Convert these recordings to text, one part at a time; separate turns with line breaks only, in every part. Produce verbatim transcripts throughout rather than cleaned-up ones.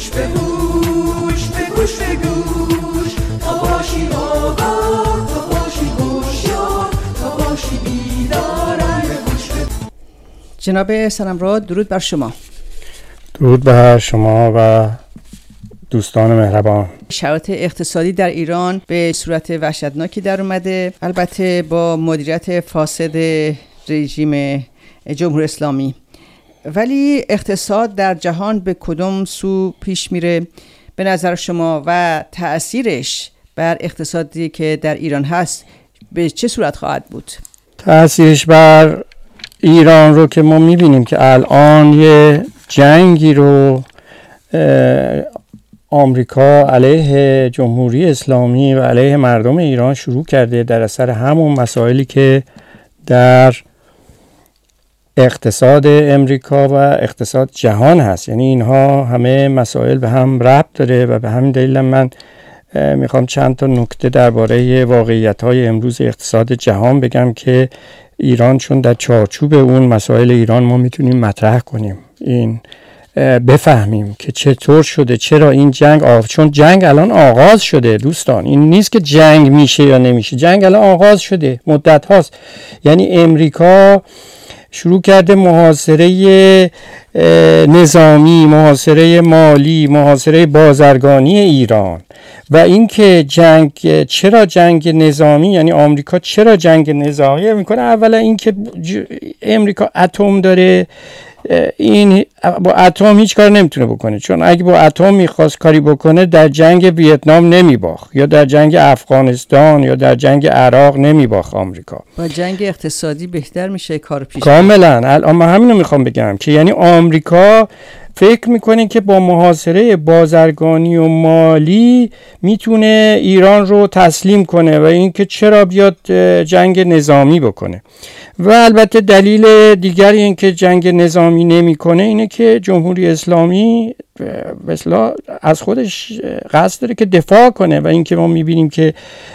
گوش به گوش به گوش به گوش تا باشی آگاه تا باشی هوشیار تا باشی بیدار گوش به
جناب سلامراد درود بر شما.
درود بر شما و دوستان مهربان.
شرایط اقتصادی در ایران به صورت وحشتناکی در اومده، البته با مدیریت فاسد رژیم جمهوری اسلامی، ولی اقتصاد در جهان به کدام سو پیش میره به نظر شما و تأثیرش بر اقتصادی که در ایران هست به چه صورت خواهد بود؟
تأثیرش بر ایران رو که ما میبینیم که الان یه جنگی رو آمریکا علیه جمهوری اسلامی و علیه مردم ایران شروع کرده در اثر همون مسائلی که در اقتصاد امریکا و اقتصاد جهان هست. یعنی اینها همه مسائل به هم ربط داره و به همین دلیل من میخوام چند تا نکته درباره واقعیت‌های امروز اقتصاد جهان بگم که ایران چون در چارچوب اون مسائل ایران ما میتونیم مطرح کنیم، این بفهمیم که چطور شده، چرا این جنگ آغاز، چون جنگ الان آغاز شده دوستان، این نیست که جنگ میشه یا نمیشه، جنگ الان آغاز شده مدت هاست. یعنی امریکا شروع کرده محاصره نظامی، محاصره مالی، محاصره بازرگانی ایران. و اینکه جنگ، چرا جنگ نظامی، یعنی آمریکا چرا جنگ نظامی میکنه؟ اولا اینکه امریکا اتم داره، این با اتم هیچ کار نمیتونه بکنه، چون اگه با اتم میخواست کاری بکنه در جنگ ویتنام نمیباخت یا در جنگ افغانستان یا در جنگ عراق نمیباخت آمریکا.
با جنگ اقتصادی بهتر میشه کار پیش.
کاملا. الان من همینو میخوام بگم که یعنی آمریکا فکر میکنه که با محاصره بازرگانی و مالی میتونه ایران رو تسلیم کنه و اینکه چرا بیاد جنگ نظامی بکنه. و البته دلیل دیگری این که جنگ نظامی نمیکنه اینه که جمهوری اسلامی مثلا از خودش قصد داره که دفاع کنه و اینکه ما میبینیم که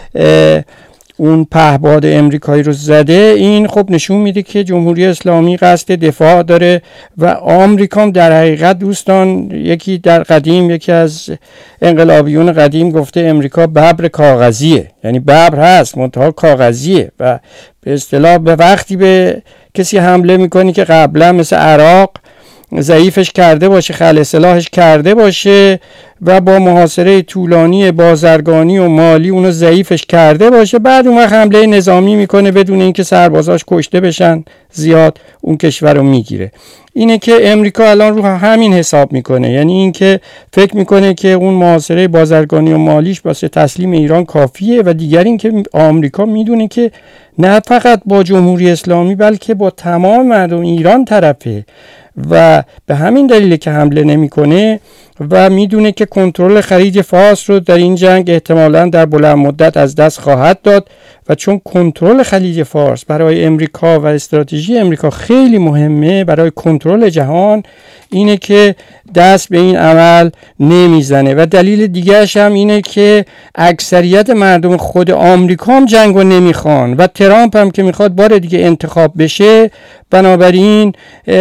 اون پهباد امریکایی رو زده، این خب نشون میده که جمهوری اسلامی قصد دفاع داره. و آمریکا در حقیقت دوستان، یکی در قدیم، یکی از انقلابیون قدیم گفته امریکا ببر کاغذیه، یعنی ببر هست منتها کاغذیه و به اصطلاح به وقتی به کسی حمله میکنی که قبلا مثل عراق ضعیفش کرده باشه، خلع سلاحش کرده باشه و با محاصره طولانی بازرگانی و مالی اونو ضعیفش کرده باشه، بعد اون وقت حمله نظامی میکنه بدون اینکه سربازاش کشته بشن زیاد، اون کشور رو میگیره. اینه که امریکا الان رو همین حساب میکنه، یعنی اینکه فکر میکنه که اون محاصره بازرگانی و مالیش واسه تسلیم ایران کافیه. و دیگر این که آمریکا میدونه که نه فقط با جمهوری اسلامی بلکه با تمام مردم ایران طرفه و به همین دلیل که حمله نمیکنه و میدونه که کنترل خلیج فارس رو در این جنگ احتمالاً در بلند مدت از دست خواهد داد. و چون کنترل خلیج فارس برای امریکا و استراتژی امریکا خیلی مهمه برای کنترل جهان، اینه که دست به این عمل نمیزنه. و دلیل دیگرش هم اینه که اکثریت مردم خود آمریکا هم جنگو نمیخوان و ترامپ هم که میخواد بار دیگه انتخاب بشه، بنابراین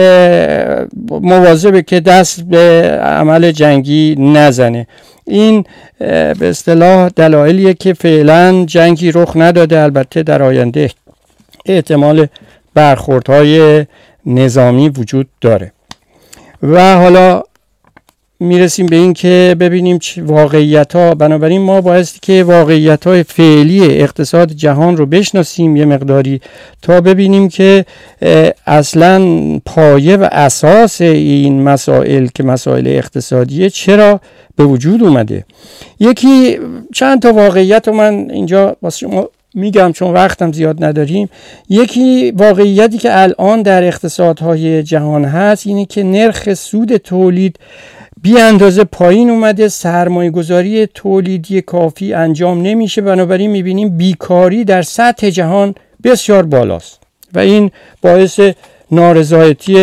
مواظبه که دست به عمل جنگی نزنه. این به اصطلاح دلایلیه که فعلا جنگی رخ نداده. البته در آینده احتمال برخوردهای نظامی وجود داره. و حالا میرسیم به این که ببینیم واقعیت ها. بنابراین ما بایستی که واقعیت های فعلی اقتصاد جهان رو بشناسیم یه مقداری تا ببینیم که اصلا پایه و اساس این مسائل که مسائل اقتصادیه چرا به وجود اومده. یکی چند تا واقعیت رو من اینجا واسه شما میگم چون وقتم زیاد نداریم. یکی واقعیتی که الان در اقتصادهای جهان هست اینه که نرخ سود تولید بی اندازه پایین اومده، سرمایه گذاری تولیدی کافی انجام نمیشه، بنابراین میبینیم بیکاری در سطح جهان بسیار بالاست و این باعث نارضایتی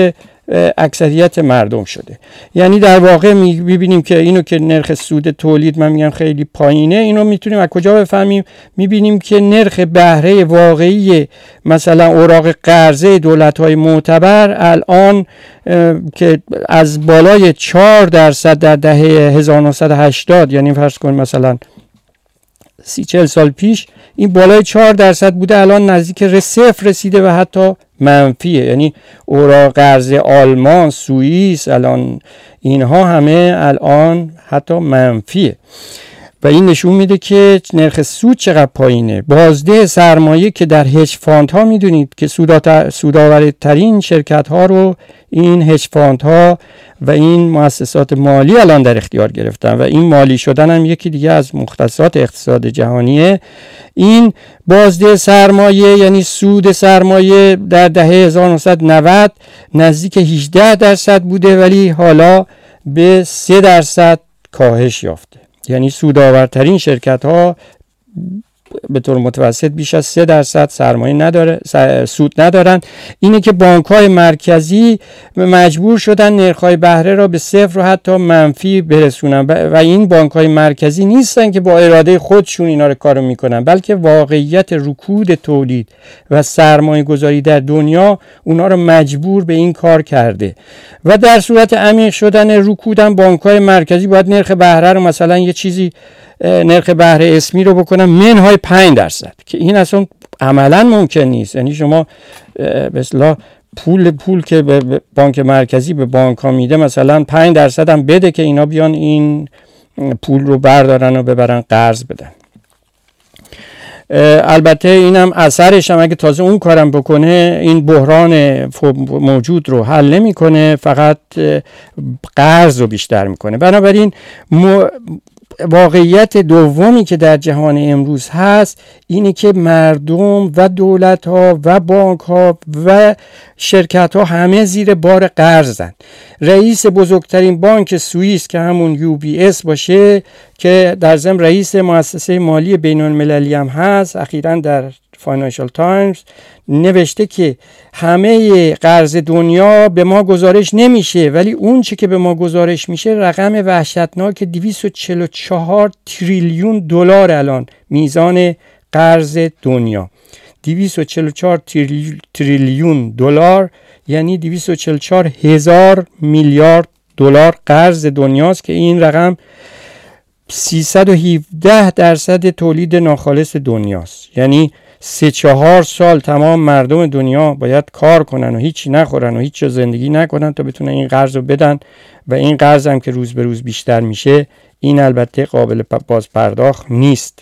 اکثریت مردم شده. یعنی در واقع میبینیم که اینو که نرخ سود تولید من میگم خیلی پایینه، اینو میتونیم از کجا بفهمیم؟ میبینیم که نرخ بهره واقعی مثلا اوراق قرضه دولت‌های معتبر الان که از بالای چهار درصد در دهه هزار و نهصد و هشتاد، یعنی فرض کن مثلا سی چهل سال پیش این بالای چهار درصد بوده، الان نزدیک صفر رسیده و حتی منفیه. یعنی اوراق قرض آلمان، سوئیس، الان اینها همه الان حتی منفیه و این نشون میده که نرخ سود چقدر پایینه. بازده سرمایه که در هج فاندها میدونید که سودآورترین شرکت ها رو این هج فاندها و این مؤسسات مالی الان در اختیار گرفتن و این مالی شدن هم یکی دیگه از مختصات اقتصاد جهانیه. این بازده سرمایه یعنی سود سرمایه در دهه هزار و نهصد و نود نزدیک هجده درصد بوده ولی حالا به سه درصد کاهش یافته. یعنی سودآورترین شرکت ها به طور متوسط بیش از سه درصد سرمایه نداره، سود ندارن. اینه که بانک های مرکزی مجبور شدن نرخ های بهره را به صفر و حتی منفی برسونن و این بانک های مرکزی نیستن که با اراده خودشون اینا رو کارو میکنن، بلکه واقعیت رکود تولید و سرمایه گذاری در دنیا اونا رو مجبور به این کار کرده و در صورت عمیق شدن رکودن بانک های مرکزی باید نرخ بهره رو مثلا یه چیزی نرخ بهره اسمی رو بکنن منهای پنج درصد که این اصلا عملا ممکن نیست. یعنی شما به اصطلاح پول پول که به بانک مرکزی به بانک ها میده مثلا پنج درصد هم بده که اینا بیان این پول رو بردارن و ببرن قرض بدن. البته اینم اثرش هم اگه تازه اون کارم بکنه این بحران موجود رو حل نمیکنه، فقط قرض رو بیشتر میکنه. بنابراین م... واقعیت دومی که در جهان امروز هست اینه که مردم و دولت ها و بانک ها و شرکت ها همه زیر بار قرضن. رئیس بزرگترین بانک سوئیس که همون یو بی اس باشه که در ضمن رئیس مؤسسه مالی بین المللی هم هست، اخیراً در فاینانشال تایمز نوشته که همه قرض دنیا به ما گزارش نمیشه ولی اون چی که به ما گزارش میشه رقم وحشتناک دویست و چهل و چهار تریلیون دلار الان میزان قرض دنیا. دویست و چهل و چهار تریلیون دلار یعنی دویست و چهل و چهار هزار میلیارد دلار قرض دنیاست که این رقم سیصد و هفده درصد تولید ناخالص دنیاست. یعنی سه چهار سال تمام مردم دنیا باید کار کنن و هیچی نخورن و هیچ زندگی نکنن تا بتونن این قرض رو بدن و این قرض هم که روز به روز بیشتر میشه این البته قابل باز پرداخت نیست.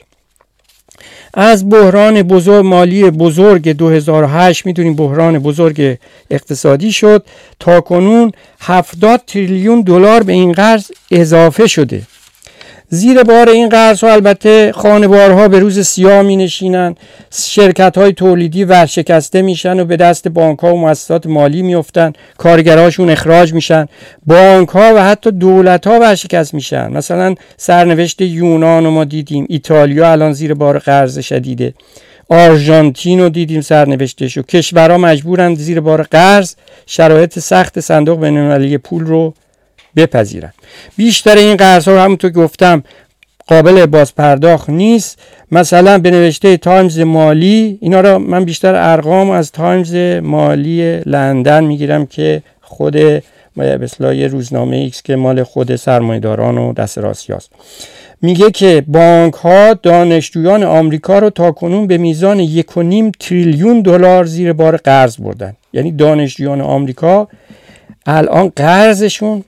از بحران بزرگ مالی بزرگ دو هزار و هشت میدونیم بحران بزرگ اقتصادی شد، تا کنون هفتاد تریلیون دلار به این قرض اضافه شده. زیر بار این قرض ها البته خانوارها به روز سیاه می نشینن، شرکت های تولیدی ورشکسته میشن و به دست بانک ها و مؤسسات مالی می افتن، کارگرهاشون اخراج میشن، بانک ها و حتی دولت ها ورشکست میشن. مثلا سرنوشت یونان رو ما دیدیم، ایتالیا الان زیر بار قرض شدیده، آرژانتین رو دیدیم سرنوشتش، و کشورها مجبورن زیر بار قرض شرایط سخت صندوق بین‌المللی پول رو بپذیرن. بیشتر این قرض ها همونطور که گفتم قابل باز پرداخت نیست. مثلا به نوشته تایمز مالی، اینا رو من بیشتر ارقام از تایمز مالی لندن میگیرم که خود به اصطلاح یه روزنامه ایکس که مال خود سرمایه‌داران و دست راستیاست، میگه که بانک ها دانشجویان آمریکا رو تاکنون به میزان یک و نیم تریلیون دلار زیر بار قرض بردن. یعنی دانشجویان آمریکا الان قرضشون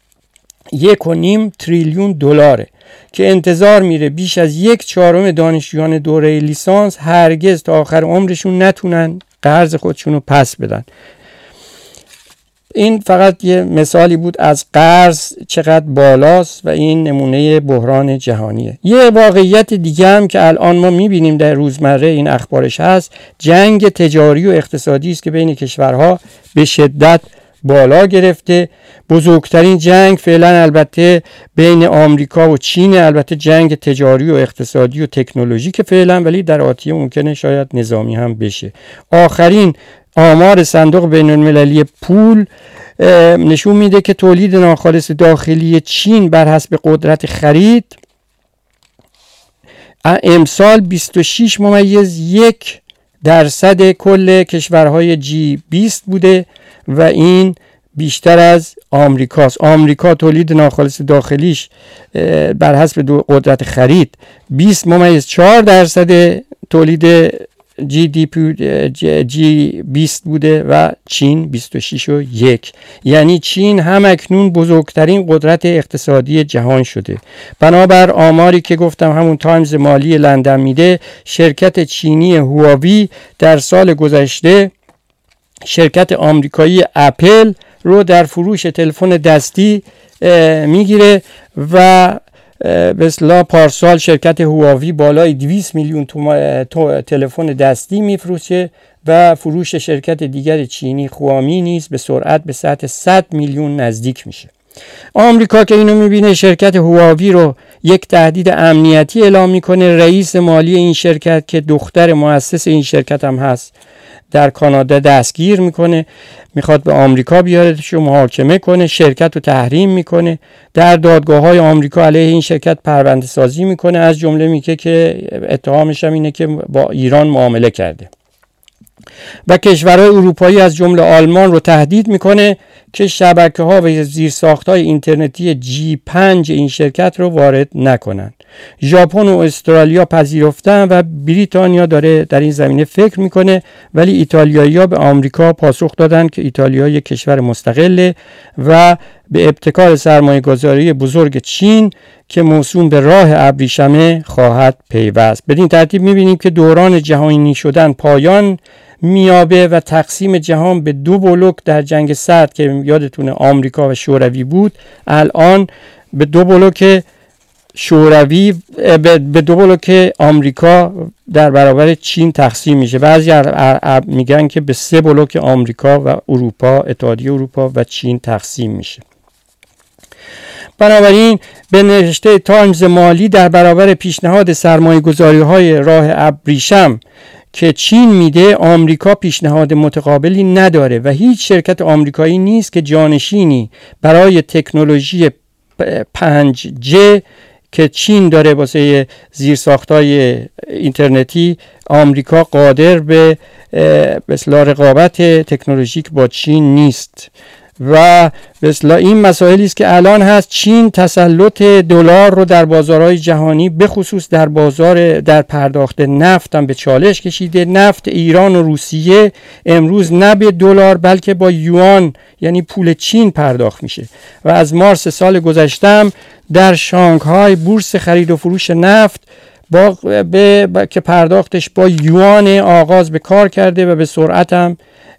یک و نیم تریلیون دلاره که انتظار میره بیش از یک چهارم دانشجویان دوره لیسانس هرگز تا آخر عمرشون نتونن قرض خودشون رو پس بدن. این فقط یه مثالی بود از قرض چقدر بالاست و این نمونه بحران جهانیه. یه واقعیت دیگه هم که الان ما میبینیم در روزمره این اخبارش هست، جنگ تجاری و اقتصادی است که بین کشورها به شدت بالا گرفته. بزرگترین جنگ فعلا البته بین آمریکا و چین، البته جنگ تجاری و اقتصادی و تکنولوژیک فعلا، ولی در آتیه ممکنه شاید نظامی هم بشه. آخرین آمار صندوق بین المللی پول نشون میده که تولید ناخالص داخلی چین بر حسب قدرت خرید امسال بیست و شش ممیز یک درصد کل کشورهای جی بیست بوده و این بیشتر از آمریکاست. آمریکا تولید ناخالص داخلیش بر حسب قدرت خرید بیست ممیز چهار درصد تولید جی دی پی جی بیست بوده و چین بیست و شش و یک. یعنی چین هم اکنون بزرگترین قدرت اقتصادی جهان شده. بنابر آماری که گفتم همون تایمز مالی لندن میده، شرکت چینی هواوی در سال گذشته شرکت آمریکایی اپل رو در فروش تلفن دستی میگیره و به اصطلاح پارسال شرکت هواوی بالای دویست میلیون تلفن دستی میفروشه و فروش شرکت دیگر چینی خوامی نیز به سرعت به سطح صد میلیون نزدیک میشه. آمریکا که اینو میبینه شرکت هواوی رو یک تهدید امنیتی اعلام میکنه. رئیس مالی این شرکت که دختر مؤسس این شرکت هم هست در کانادا دستگیر میکنه، میخواد به آمریکا بیاردش و محاکمه کنه، شرکت رو تحریم میکنه، در دادگاه های آمریکا علیه این شرکت پرونده سازی میکنه، از جمله میگه که اتهامش هم اینه که با ایران معامله کرده و کشورهای اروپایی از جمله آلمان رو تهدید میکنه که شبکه ها و زیرساخت های اینترنتی جی پنج این شرکت رو وارد نکنن. ژاپن و استرالیا پذیرفتن و بریتانیا داره در این زمینه فکر میکنه، ولی ایتالیایی‌ها به آمریکا پاسخ دادن که ایتالیا یک کشور مستقله و به ابتکار سرمایه‌گذاری بزرگ چین که موسوم به راه ابریشمه خواهد پیوست. بدین ترتیب میبینیم که دوران جهانی شدن پایان میابه و تقسیم جهان به دو بلوک در جنگ سرد که یادتونه آمریکا و شوروی بود، الان به دو بلوک شوروی به دو بلوک آمریکا در برابر چین تقسیم میشه. بعضی میگن که به سه بلوک آمریکا و اروپا، اتحادیه اروپا و چین تقسیم میشه. بنابراین به نوشته تایمز مالی در برابر پیشنهاد سرمایه‌گذاری‌های راه ابریشم که چین میده، آمریکا پیشنهاد متقابلی نداره و هیچ شرکت آمریکایی نیست که جانشینی برای تکنولوژی پنج جی که چین داره واسه زیرساخت‌های اینترنتی، آمریکا قادر به اصلاح رقابت تکنولوژیک با چین نیست و به اصطلاح این مسائلی است که الان هست. چین تسلط دلار رو در بازارهای جهانی به خصوص در بازار در پرداخت نفت هم به چالش کشیده. نفت ایران و روسیه امروز نه به دلار بلکه با یوان یعنی پول چین پرداخت میشه و از مارس سال گذشته هم در شانگهای بورس خرید و فروش نفت با به با که پرداختش با یوان آغاز به کار کرده و به سرعت هم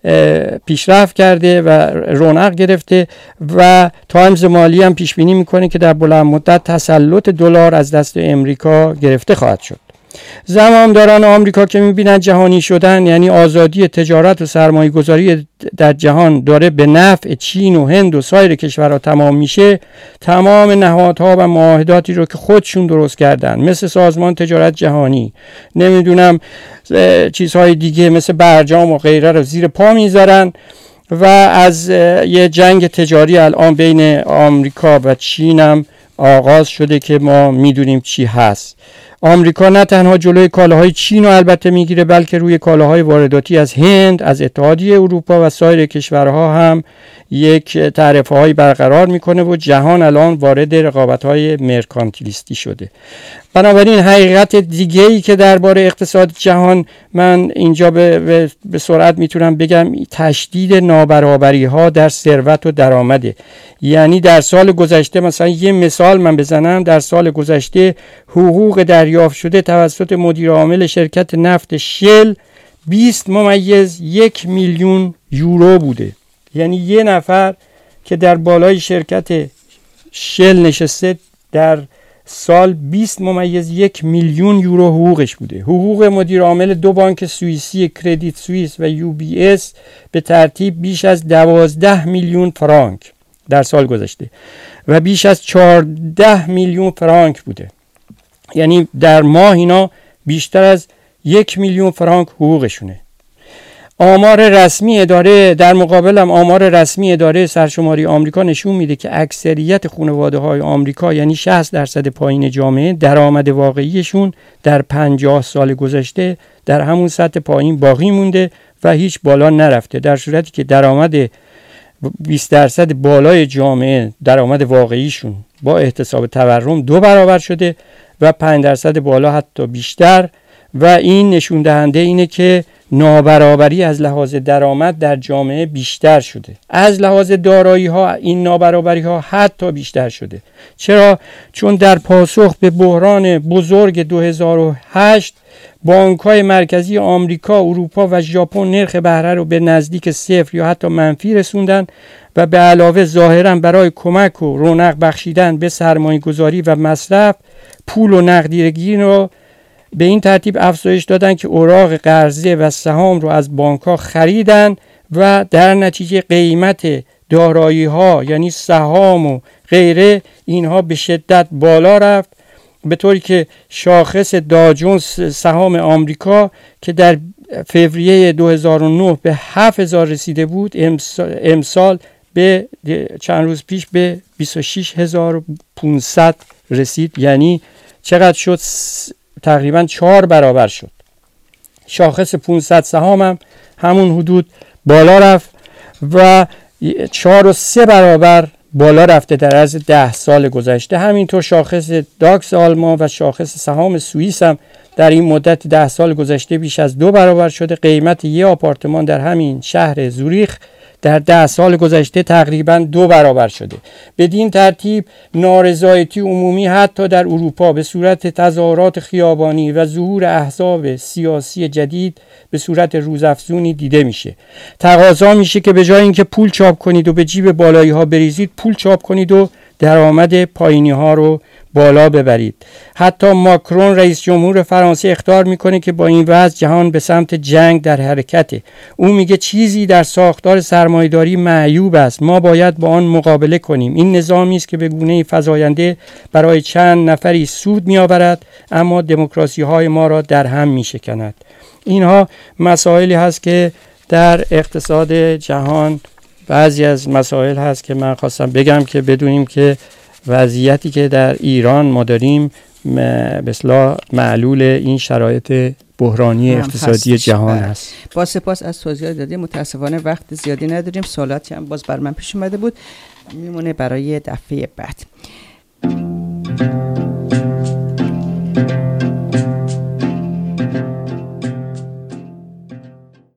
پیشرفت کرده و رونق گرفته و تایمز مالی هم پیش بینی میکنه که در بلند مدت تسلط دلار از دست امریکا گرفته خواهد شد. زمامداران آمریکا که میبینن جهانی شدن یعنی آزادی تجارت و سرمایه گذاری در جهان داره به نفع چین و هند و سایر کشورها تمام میشه، تمام نهادها و معاهداتی رو که خودشون درست کردن مثل سازمان تجارت جهانی، نمیدونم چیزهای دیگه مثل برجام و غیره رو زیر پا میذارن و از یه جنگ تجاری الان بین آمریکا و چین هم آغاز شده که ما میدونیم چی هست. آمریکا نه تنها جلوی کالاهای چین رو البته میگیره بلکه روی کالاهای وارداتی از هند، از اتحادیه اروپا و سایر کشورها هم یک تعرفه‌هایی برقرار میکنه و جهان الان وارد رقابت‌های مرکانتیلیستی شده. بنابراین حقیقت دیگه‌ای که درباره اقتصاد جهان من اینجا به, به, به سرعت میتونم بگم تشدید نابرابری‌ها در ثروت و درآمده. یعنی در سال گذشته مثلا یه مثال من بزنم، در سال گذشته حقوق دریافت شده توسط مدیر عامل شرکت نفت شل بیست ممیز یک میلیون یورو بوده. یعنی یه نفر که در بالای شرکت شل نشسته در سال بیست ممیز یک میلیون یورو حقوقش بوده. حقوق مدیر عامل دو بانک سوئیسی کردیت سوئیس و یو بی اس به ترتیب بیش از دوازده میلیون فرانک در سال گذشته و بیش از چهارده میلیون فرانک بوده. یعنی در ماه اینا بیشتر از یک میلیون فرانک حقوقشونه. آمار رسمی اداره در مقابل هم آمار رسمی اداره سرشماری آمریکا نشون میده که اکثریت خانواده‌های آمریکا یعنی شصت درصد پایین جامعه درآمد واقعیشون در پنجاه سال گذشته در همون سطح پایین باقی مونده و هیچ بالا نرفته، در صورتی که درآمد بیست درصد بالای جامعه درآمد واقعیشون با احتساب تورم دو برابر شده و پنج درصد بالا حتی بیشتر، و این نشون دهنده اینه که نابرابری از لحاظ درآمد در جامعه بیشتر شده. از لحاظ دارایی ها این نابرابری ها حتی بیشتر شده. چرا؟ چون در پاسخ به بحران بزرگ دو هزار و هشت بانک‌های مرکزی آمریکا، اروپا و ژاپن نرخ بهره رو به نزدیک صفر یا حتی منفی رسوندن و به علاوه ظاهراً برای کمک و رونق بخشیدن به سرمایه‌گذاری و مصرف پول و نقدینگی رو به این ترتیب افزایش دادن که اوراق قرضه و سهام رو از بانک‌ها خریدن و در نتیجه قیمت دارایی‌ها یعنی سهام و غیره اینها به شدت بالا رفت، به طوری که شاخص داو جونز سهام آمریکا که در فوریه دو هزار و نه به هفت هزار رسیده بود امسال به چند روز پیش به بیست و شش هزار و پانصد رسید. یعنی چقدر شد؟ تقریبا چهار برابر شد. شاخص پانصد سهام هم همون حدود بالا رفت و چهار و سه برابر بالا رفته در عرض ده سال گذشته. همینطور شاخص داکس آلمان و شاخص سهام سوئیس هم در این مدت ده سال گذشته بیش از دو برابر شده. قیمت یک آپارتمان در همین شهر زوریخ در ده سال گذشته تقریبا دو برابر شده. بدین ترتیب نارضایتی عمومی حتی در اروپا به صورت تظاهرات خیابانی و ظهور احزاب سیاسی جدید به صورت روزافزونی دیده میشه. تقاضا میشه که به جای اینکه پول چاپ کنید و به جیب بالایی ها بریزید، پول چاپ کنید و درآمد پایینی ها رو بالا ببرید. حتی ماکرون رئیس جمهور فرانسه اخطار میکنه که با این وضع جهان به سمت جنگ در حرکته. او میگه چیزی در ساختار سرمایه‌داری معیوب است، ما باید با آن مقابله کنیم. این نظامی است که به گونه‌ای فزاینده برای چند نفری سود میآورد اما دموکراسی های ما را در هم میشکند. اینها مسائلی هست که در اقتصاد جهان بعضی از مسائل هست که من خواستم بگم که بدونیم که وضعیتی که در ایران ما داریم به اصطلاح معلول این شرایط بحرانی اقتصادی جهان است.
با سپاس از توضیحات دادید. متاسفانه وقت زیادی نداریم، سوالاتی هم باز بر من پیش اومده بود، میمونه برای دفعه بعد.